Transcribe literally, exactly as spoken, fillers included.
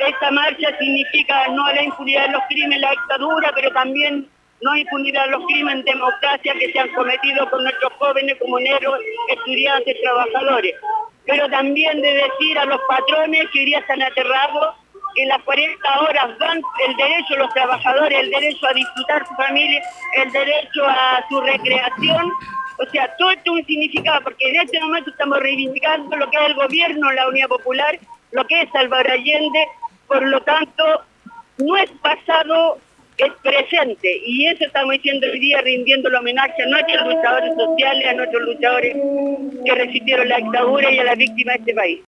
esta marcha significa no a la impunidad de los crímenes, la dictadura, pero también no impunidad de los crímenes, democracia que se han cometido con nuestros jóvenes, comuneros, estudiantes, trabajadores. Pero también de decir a los patrones que hoy día están aterrados, que en las cuarenta horas van el derecho a los trabajadores, el derecho a disfrutar su familia, el derecho a su recreación. O sea, todo esto es un significado, porque en este momento estamos reivindicando lo que es el gobierno, la Unidad Popular, lo que es Salvador Allende, por lo tanto, no es pasado, es presente, y eso estamos diciendo hoy día, rindiendo el homenaje a nuestros luchadores sociales, a nuestros luchadores que resistieron la dictadura y a las víctimas de este país.